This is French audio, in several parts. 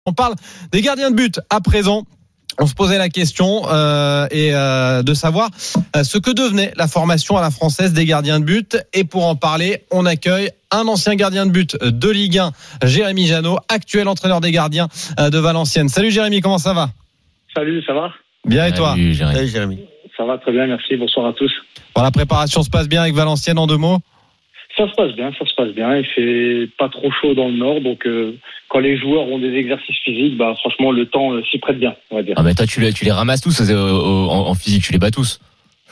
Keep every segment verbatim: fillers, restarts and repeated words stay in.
On parle des gardiens de but à présent. On se posait la question euh, et euh, de savoir euh, ce que devenait la formation à la française des gardiens de but. Et pour en parler, on accueille un ancien gardien de but de Ligue un, Jérémy Janot, actuel entraîneur des gardiens euh, de Valenciennes. Salut Jérémy, comment ça va ? Salut, ça va ? Bien et toi ? Salut Jérémy. Salut Jérémy. Ça va très bien, merci. Bonsoir à tous. Bon, la préparation se passe bien avec Valenciennes en deux mots ? Ça se passe bien, ça se passe bien. Il fait pas trop chaud dans le nord, donc euh, quand les joueurs ont des exercices physiques, bah franchement le temps euh, s'y prête bien, on va dire. Ah mais toi tu les, tu les ramasses tous euh, en, en physique, tu les bats tous.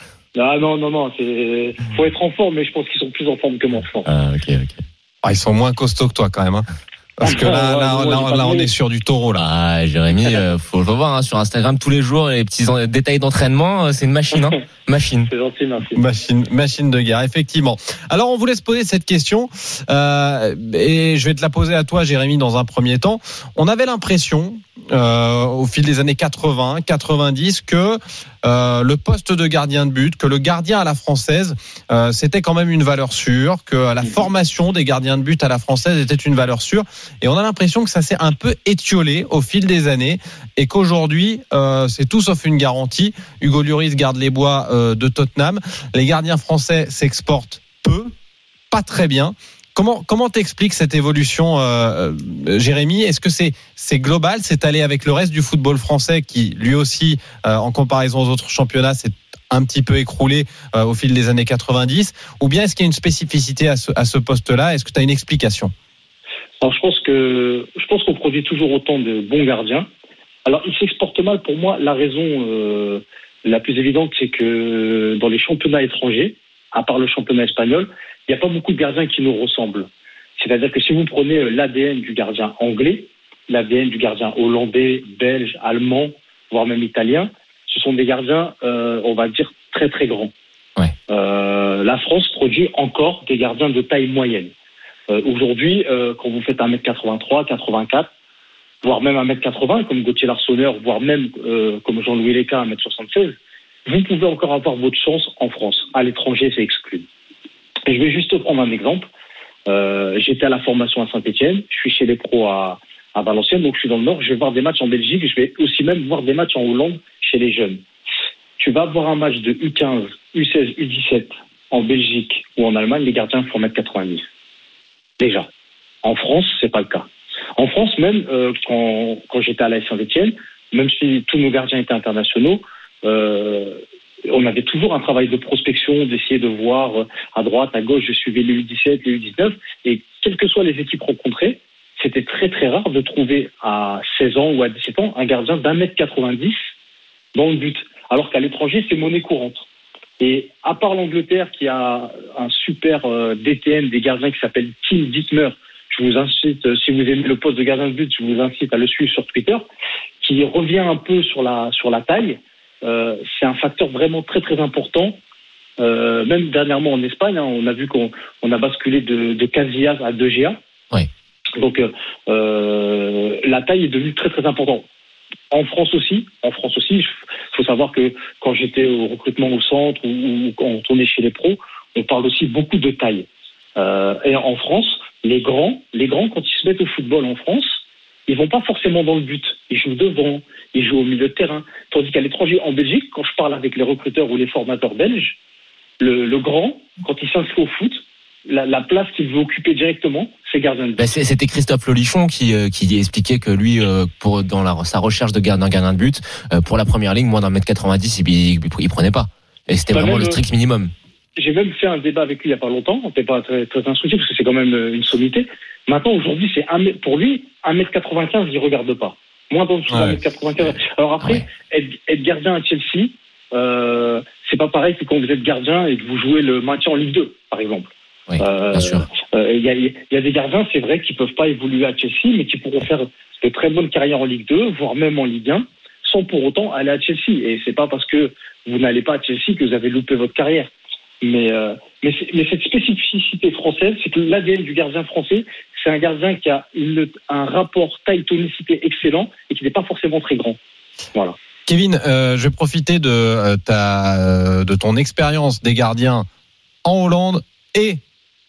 Ah non non non, c'est faut être en forme, mais je pense qu'ils sont plus en forme que moi. Je pense. Ah ok ok. Ah, ils sont moins costauds que toi quand même, hein. Parce que là, là, là, là, là, on est sur du taureau là. Ah Jérémy, euh, faut le voir hein, sur Instagram tous les jours, les petits en, détails d'entraînement, euh, c'est une machine, hein. Machine. C'est gentil, merci. Machine, machine de guerre, effectivement. Alors on voulait se poser cette question euh, et je vais te la poser à toi, Jérémy, dans un premier temps. On avait l'impression, euh, au fil des années quatre-vingts, quatre-vingt-dix, que euh, le poste de gardien de but, que le gardien à la française, euh, c'était quand même une valeur sûre, que la formation des gardiens de but à la française était une valeur sûre. Et on a l'impression que ça s'est un peu étiolé au fil des années et qu'aujourd'hui, euh, c'est tout sauf une garantie. Hugo Lloris garde les bois euh, de Tottenham. Les gardiens français s'exportent peu, pas très bien. Comment comment t'expliques cette évolution, euh, Jérémy ? Est-ce que c'est c'est global, c'est allé avec le reste du football français qui lui aussi, euh, en comparaison aux autres championnats, s'est un petit peu écroulé euh, au fil des années quatre-vingt-dix, ou bien est-ce qu'il y a une spécificité à ce à ce poste-là ? Est-ce que tu as une explication ? Alors je pense que je pense qu'on produit toujours autant de bons gardiens. Alors ils s'exportent mal pour moi. La raison euh, la plus évidente, c'est que dans les championnats étrangers, à part le championnat espagnol, il n'y a pas beaucoup de gardiens qui nous ressemblent. C'est-à-dire que si vous prenez l'A D N du gardien anglais, l'A D N du gardien hollandais, belge, allemand, voire même italien, ce sont des gardiens, euh, on va dire, très très grands. Ouais. Euh, la France produit encore des gardiens de taille moyenne. Euh, aujourd'hui, euh, quand vous faites un mètre quatre-vingt-trois, quatre-vingt-quatre, voire même un mètre quatre-vingts, comme Gauthier Larsonneur, voire même euh, comme Jean-Louis Léca, un mètre soixante-seize, vous pouvez encore avoir votre chance en France. À l'étranger, c'est exclu. Et je vais juste prendre un exemple. Euh, j'étais à la formation à Saint-Etienne, je suis chez les pros à, à Valenciennes, donc je suis dans le Nord, je vais voir des matchs en Belgique, je vais aussi même voir des matchs en Hollande chez les jeunes. Tu vas voir un match de U quinze, U seize, U dix-sept en Belgique ou en Allemagne, les gardiens font un mètre quatre-vingt-dix. Déjà. En France, c'est pas le cas. En France, même euh, quand, quand j'étais à la Saint-Etienne, même si tous nos gardiens étaient internationaux, euh, on avait toujours un travail de prospection, d'essayer de voir à droite, à gauche. Je suivais les U dix-sept, les U dix-neuf, et quelles que soient les équipes rencontrées, c'était très très rare de trouver à seize ans ou à dix-sept ans un gardien d'un mètre quatre-vingt-dix dans le but, alors qu'à l'étranger, c'est monnaie courante. Et à part l'Angleterre qui a un super euh, D T M des gardiens qui s'appelle Tim Dittmer, je vous incite, euh, si vous aimez le poste de gardien de but, je vous incite à le suivre sur Twitter, qui revient un peu sur la sur la taille. Euh, c'est un facteur vraiment très très important. Euh, même dernièrement en Espagne, hein, on a vu qu'on on a basculé de, de Casillas à De Gea. Ouais. Donc euh, la taille est devenue très très importante. En France aussi, en France aussi, il faut savoir que quand j'étais au recrutement au centre ou, ou quand on est chez les pros, on parle aussi beaucoup de taille. Euh, et en France, les grands, les grands quand ils se mettent au football en France, ils vont pas forcément dans le but. Ils jouent devant, ils jouent au milieu de terrain. Tandis qu'à l'étranger, en Belgique, quand je parle avec les recruteurs ou les formateurs belges, le, le grand, quand il s'inscrit au foot, la, la place qu'il veut occuper directement, c'est gardien de but. Bah c'était Christophe Lolichon qui euh, qui expliquait que lui, euh, pour dans la, sa recherche de gardien gardien de but, euh, pour la première ligne, moins d'un mètre quatre-vingt-dix, il, il, il prenait pas. Et c'était bah vraiment même, le strict minimum. J'ai même fait un débat avec lui il y a pas longtemps. On n'était pas très, très instructif parce que c'est quand même une sommité. Maintenant, aujourd'hui, c'est un, pour lui, un mètre quatre-vingt-quinze, il regarde pas. Moins d'en dessous d'un mètre quatre-vingt-quinze. Alors après, ouais. être, être gardien à Chelsea, euh, c'est pas pareil que quand vous êtes gardien et que vous jouez le maintien en Ligue deux, par exemple. Oui, euh, bien sûr. Il euh, y, a, y a des gardiens, c'est vrai, qui peuvent pas évoluer à Chelsea, mais qui pourront faire de très bonnes carrières en Ligue deux, voire même en Ligue un, sans pour autant aller à Chelsea. Et c'est pas parce que vous n'allez pas à Chelsea que vous avez loupé votre carrière. Mais, euh, mais, mais cette spécificité française, c'est que l'A D N du gardien français, c'est un gardien qui a une, un rapport taille-tonicité excellent et qui n'est pas forcément très grand. Voilà. Kevin, euh, je vais profiter de, euh, ta, de ton expérience des gardiens en Hollande et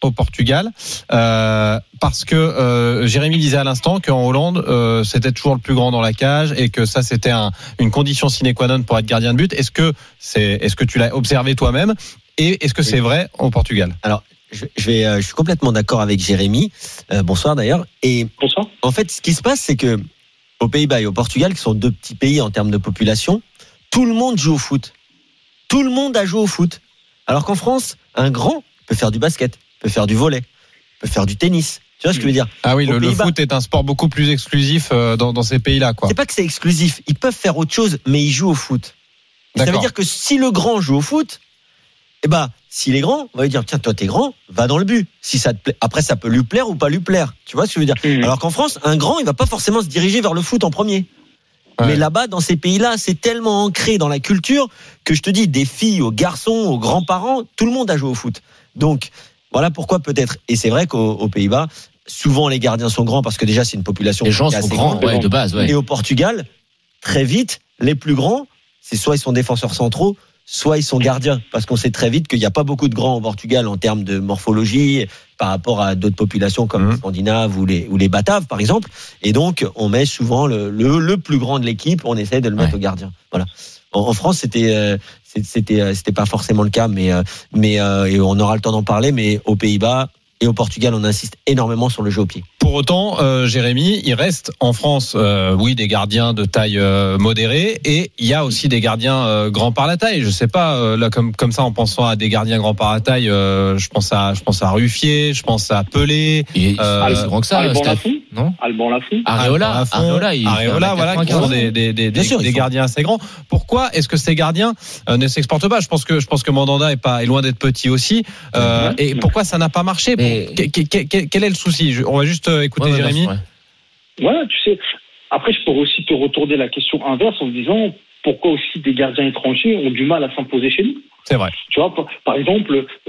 au Portugal, euh, parce que euh, Jérémy disait à l'instant qu'en Hollande, euh, c'était toujours le plus grand dans la cage et que ça, c'était un, une condition sine qua non pour être gardien de but. Est-ce que, c'est, est-ce que tu l'as observé toi-même et est-ce que c'est vrai au Portugal ? Alors, je, je, vais, euh, je suis complètement d'accord avec Jérémy. Euh, bonsoir d'ailleurs. Et bonsoir. En fait, ce qui se passe, c'est que aux Pays-Bas et au Portugal, qui sont deux petits pays en termes de population, tout le monde joue au foot. Tout le monde a joué au foot. Alors qu'en France, un grand peut faire du basket, peut faire du volley, peut faire du tennis. Tu vois ce que je veux dire ? Ah oui, le, le Pays-Bas, foot est un sport beaucoup plus exclusif dans, dans ces pays-là, quoi. C'est pas que c'est exclusif. Ils peuvent faire autre chose, mais ils jouent au foot. Ça veut dire que si le grand joue au foot, eh ben, s'il est grand, on va lui dire, tiens, toi, t'es grand, va dans le but. Si ça te plaît. Après, ça peut lui plaire ou pas lui plaire. Tu vois ce que je veux dire ? Mmh. Alors qu'en France, un grand, il va pas forcément se diriger vers le foot en premier. Ouais. Mais là-bas, dans ces pays-là, c'est tellement ancré dans la culture que je te dis, des filles aux garçons, aux grands-parents, tout le monde a joué au foot. Donc, voilà pourquoi peut-être. Et c'est vrai qu'aux aux Pays-Bas, souvent les gardiens sont grands parce que déjà c'est une population. Les gens sont grands, ouais, de base. Ouais. Et au Portugal, très vite, les plus grands, c'est soit ils sont défenseurs centraux, soit ils sont gardiens, parce qu'on sait très vite qu'il n'y a pas beaucoup de grands au Portugal en termes de morphologie par rapport à d'autres populations comme mmh. les Scandinaves ou les, ou les Bataves par exemple, et donc on met souvent le, le, le plus grand de l'équipe, on essaie de le mettre ouais. au gardien. Voilà. En, en France c'était, euh, c'était, c'était pas forcément le cas, mais, euh, mais euh, et on aura le temps d'en parler, mais aux Pays-Bas et au Portugal on insiste énormément sur le jeu au pied. Pour autant, euh, Jérémy, il reste en France, euh, oui, des gardiens de taille euh, modérée, et il y a aussi des gardiens euh, grands par la taille. Je sais pas, euh, là comme comme ça, en pensant à des gardiens grands par la taille, euh, je pense à je pense à Ruffier, je pense à Pelé. Et, euh, c'est grand que ça, Alban Lafont, non Alban Lafont, Areola, Areola, il Areola, voilà, qui sont des des des, des, sûr, des gardiens assez grands. Pourquoi est-ce que ces gardiens euh, ne s'exportent pas ? Je pense que je pense que Mandanda est pas est loin d'être petit aussi. Euh, mmh. Et pourquoi ça n'a pas marché ? Mais... Pour, quel, quel, quel est le souci ? On va juste écouter ouais, Jérémy. Ouais. Ouais, tu sais. Après, je pourrais aussi te retourner la question inverse en me disant pourquoi aussi des gardiens étrangers ont du mal à s'imposer chez nous. C'est vrai. Tu vois, par, par exemple, euh,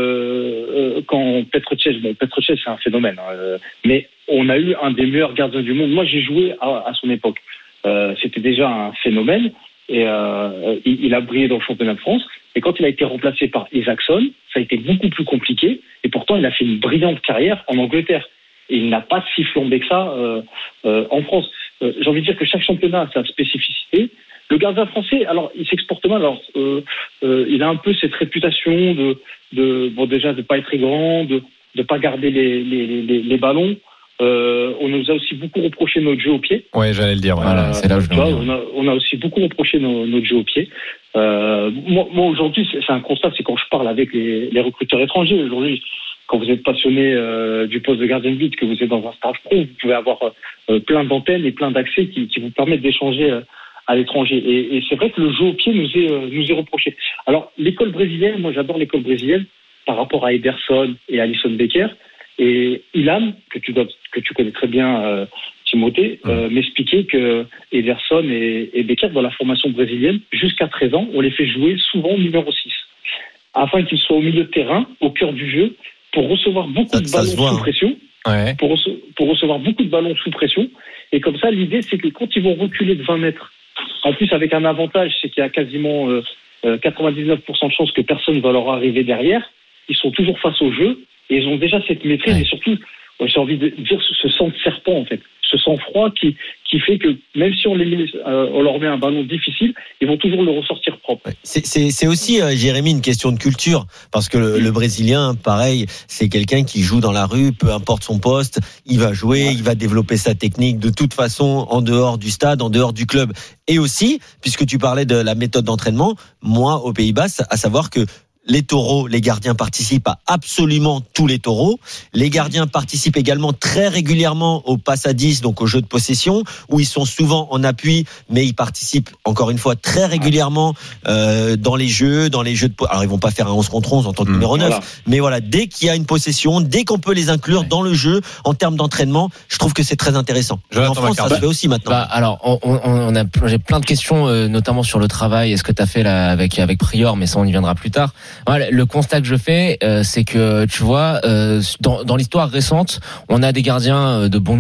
euh, quand Petr Cech, bon, Petr Cech c'est un phénomène, hein, mais on a eu un des meilleurs gardiens du monde. Moi, j'ai joué à, à son époque. Euh, c'était déjà un phénomène et euh, il, il a brillé dans le championnat de France. Et quand il a été remplacé par Isaacson, ça a été beaucoup plus compliqué. Et pourtant, il a fait une brillante carrière en Angleterre. Et il n'a pas si flambé que ça euh, euh, en France. Euh, j'ai envie de dire que chaque championnat a sa spécificité. Le gardien français, alors il s'exporte mal. Alors euh, euh, il a un peu cette réputation de, de bon déjà de pas être très grand, de de pas garder les les les, les ballons. Euh, on nous a aussi beaucoup reproché notre jeu au pied. Ouais, j'allais le dire. Voilà, euh, c'est là où je vois, on a on a aussi beaucoup reproché nos, notre jeu au pied. Euh, moi, moi aujourd'hui, c'est, c'est un constat, c'est quand je parle avec les, les recruteurs étrangers aujourd'hui. Quand vous êtes passionné euh, du poste de gardien de but, que vous êtes dans un stage pro, vous pouvez avoir euh, plein d'antennes et plein d'accès qui, qui vous permettent d'échanger euh, à l'étranger. Et, et c'est vrai que le jeu au pied nous est, euh, nous est reproché. Alors, l'école brésilienne, moi j'adore l'école brésilienne par rapport à Ederson et Alisson Becker. Et Ilham, que tu, dois, que tu connais très bien, euh, Timothée, euh, m'expliquait que Ederson et, et Becker, dans la formation brésilienne, jusqu'à treize ans, on les fait jouer souvent numéro six. Afin qu'ils soient au milieu de terrain, au cœur du jeu, pour recevoir beaucoup ça, de ballons voit, sous hein. pression, ouais. pour, rece- pour recevoir beaucoup de ballons sous pression. Et comme ça, l'idée, c'est que quand ils vont reculer de vingt mètres, en plus avec un avantage, c'est qu'il y a quasiment euh, euh, quatre-vingt-dix-neuf pour cent de chances que personne ne va leur arriver derrière, ils sont toujours face au jeu, et ils ont déjà cette maîtrise, ouais. et surtout, j'ai envie de dire, ce sang de serpent, en fait. Ce sang-froid qui, qui fait que même si on, les met, euh, on leur met un ballon difficile, ils vont toujours le ressortir propre. C'est, c'est, c'est aussi, euh, Jérémy, une question de culture. Parce que le, le Brésilien, pareil, c'est quelqu'un qui joue dans la rue, peu importe son poste, il va jouer, ouais. il va développer sa technique de toute façon en dehors du stade, en dehors du club. Et aussi, puisque tu parlais de la méthode d'entraînement, moi, aux Pays-Bas, à savoir que les taureaux, les gardiens participent à absolument tous les taureaux. Les gardiens participent également très régulièrement au passe à dix, donc au jeu de possession, où ils sont souvent en appui, mais ils participent encore une fois très régulièrement euh, dans les jeux, dans les jeux de. Alors ils vont pas faire un onze contre onze en tant que mmh, numéro neuf, voilà. mais voilà, dès qu'il y a une possession, dès qu'on peut les inclure ouais. dans le jeu en termes d'entraînement, je trouve que c'est très intéressant. En France, ça se fait aussi maintenant. Bah, alors, on, on, on a j'ai plein de questions, euh, notamment sur le travail. Est-ce que tu as fait là avec avec Prior, mais ça on y viendra plus tard. Voilà, le constat que je fais, euh, c'est que tu vois, euh, dans, dans l'histoire récente, on a des gardiens de bon niveau,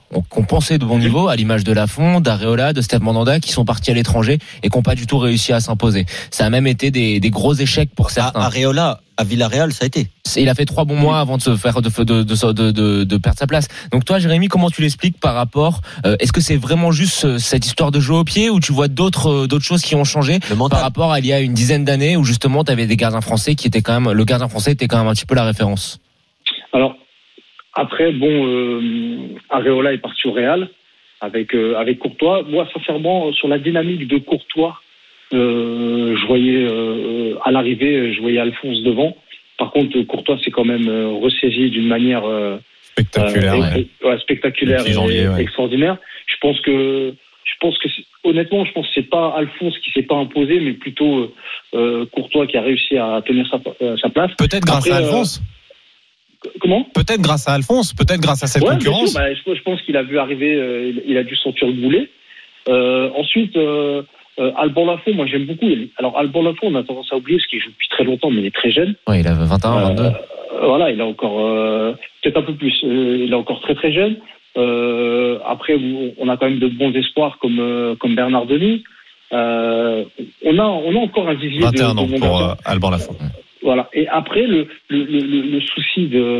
qu'on pensait de bon niveau, à l'image de Lafont, d'Areola, de Steve Mandanda, qui sont partis à l'étranger et qui n'ont pas du tout réussi à s'imposer. Ça a même été des, des gros échecs pour certains. Areola à Villarreal, ça a été. Il a fait trois bons mois avant de se faire de de de de, de, de perdre sa place. Donc toi, Jérémy, comment tu l'expliques par rapport euh, Est-ce que c'est vraiment juste cette histoire de jouer au pied, ou tu vois d'autres d'autres choses qui ont changé par rapport à il y a une dizaine d'années où justement tu avais des gardiens français qui étaient quand même le gardien français était quand même un petit peu la référence. Alors après, bon, euh, Areola est parti au Real avec euh, avec Courtois. Moi, sincèrement, sur la dynamique de Courtois, euh, je voyais euh, à l'arrivée, je voyais Alphonse devant. Par contre, Courtois s'est quand même euh, ressaisi d'une manière euh, spectaculaire, euh, ouais. Ouais, spectaculaire et janvier, ouais. extraordinaire. Je pense que, je pense que honnêtement, je pense que c'est pas Alphonse qui s'est pas imposé, mais plutôt euh, Courtois qui a réussi à tenir sa, euh, sa place. Peut-être grâce Après, à Alphonse. Euh, comment ? Peut-être grâce à Alphonse, peut-être grâce à cette ouais, concurrence. Bien sûr, bah, je, je pense qu'il a vu arriver, euh, il a dû sentir le boulet. Euh, ensuite. Euh, Euh, Alban Lafont, moi j'aime beaucoup. Alors Alban Lafont, on a tendance à oublier parce qu'il joue depuis très longtemps, mais il est très jeune. Ouais, il a vingt et un, vingt-deux. Euh, voilà, il a encore euh, peut-être un peu plus. Euh, il est encore très très jeune. Euh, après, on a quand même de bons espoirs comme euh, comme Bernard Denis. Euh, on a on a encore un vivier vingt et un de, ans de pour euh, Alban Lafont. Voilà. Et après le le, le, le souci de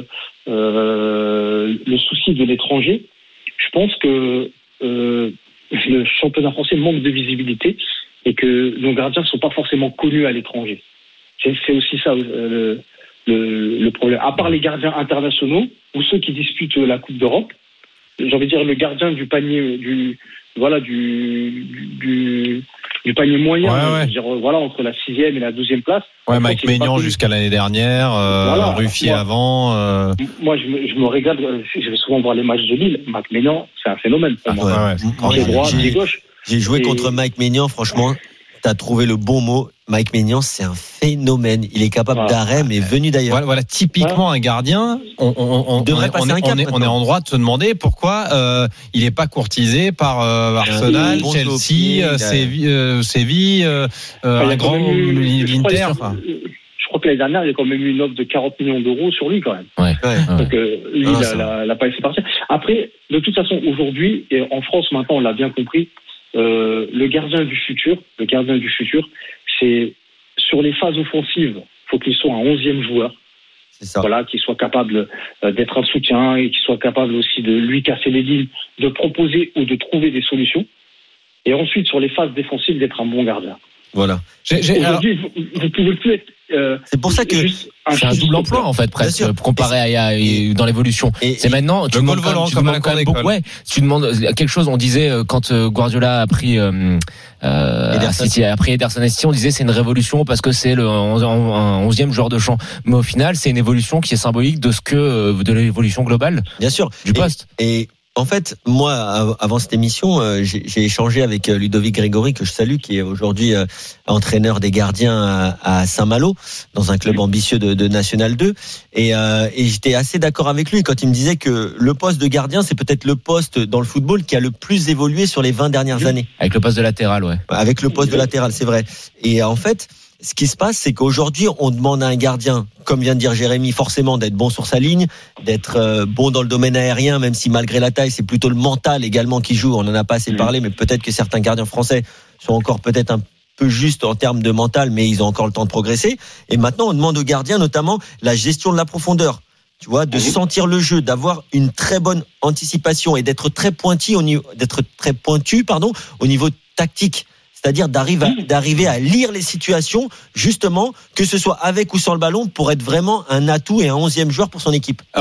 euh, le souci de l'étranger, je pense que euh, le championnat français manque de visibilité et que nos gardiens ne sont pas forcément connus à l'étranger. C'est, c'est aussi ça euh, le, le, le problème. À part les gardiens internationaux ou ceux qui disputent la Coupe d'Europe, j'ai envie de dire le gardien du panier du voilà du du, du panier moyen, ouais, ouais. Je veux dire, voilà, entre la sixième et la douzième place. Ouais, Mike Maignan jusqu'à l'année dernière, euh, voilà, Ruffier moi, avant. Euh... Moi, je me, je me régale. Je vais souvent voir les matchs de Lille. Mike Maignan, c'est un phénomène. Ah, moi. ouais, ouais, pied droit, pied gauche. J'ai joué et... contre Mike Maignan, franchement. T'as trouvé le bon mot. Mike Maignan, c'est un phénomène. Il est capable voilà. d'arrêt, mais venu d'ailleurs. Voilà, voilà typiquement voilà. un gardien. On, on, on, devrait on, passer on, un cap on, est, on est en droit de se demander pourquoi euh, il n'est pas courtisé par euh, Arsenal, bon Chelsea, euh, Séville, euh, Séville euh, euh, un grand l'Inter. Enfin. Je crois que l'année dernière, il y a quand même eu une offre de quarante millions d'euros sur lui, quand même. Ouais, ouais, Donc, euh, lui, ah, il l'a, l'a pas laissé partir. Après, de toute façon, aujourd'hui, et en France, maintenant, on l'a bien compris, euh, le gardien du futur, le gardien du futur, c'est sur les phases offensives, il faut qu'il soit un onzième joueur. C'est ça. Voilà, qu'il soit capable euh, d'être un soutien et qu'il soit capable aussi de lui casser les lignes, de proposer ou de trouver des solutions. Et ensuite, sur les phases défensives, d'être un bon gardien. Voilà. J'ai, j'ai, Aujourd'hui, alors... vous ne pouvez plus être. Euh, c'est pour ça que c'est un double emploi en fait presque comparé à, à, à dans l'évolution. Et, c'est maintenant tu demandes volant, comme, tu comme beaucoup. Ouais, tu demandes quelque chose. On disait quand Guardiola a pris euh, euh, City, a pris Ederson et City, on disait c'est une révolution parce que c'est le onzième joueur de champ. Mais au final, c'est une évolution qui est symbolique de ce que de l'évolution globale. Bien sûr. Du poste. Et, et en fait, moi, avant cette émission, j'ai, j'ai échangé avec Ludovic Grégory, que je salue, qui est aujourd'hui entraîneur des gardiens à Saint-Malo, dans un club ambitieux de, de National deux. Et, euh, et j'étais assez d'accord avec lui quand il me disait que le poste de gardien, c'est peut-être le poste dans le football qui a le plus évolué sur les vingt dernières années. Avec le poste de latéral, ouais. Avec le poste de latéral, c'est vrai. Et en fait, ce qui se passe, c'est qu'aujourd'hui, on demande à un gardien, comme vient de dire Jérémy, forcément d'être bon sur sa ligne, d'être euh, bon dans le domaine aérien, même si malgré la taille, c'est plutôt le mental également qui joue. On n'en a pas assez parlé, mais peut-être que certains gardiens français sont encore peut-être un peu justes en termes de mental, mais ils ont encore le temps de progresser. Et maintenant, on demande aux gardiens notamment la gestion de la profondeur. Tu vois, de sentir le jeu, d'avoir une très bonne anticipation et d'être très pointu au niveau, d'être très pointu, pardon, au niveau tactique. C'est-à-dire d'arriver à, d'arriver à lire les situations, justement, que ce soit avec ou sans le ballon, pour être vraiment un atout et un onzième joueur pour son équipe.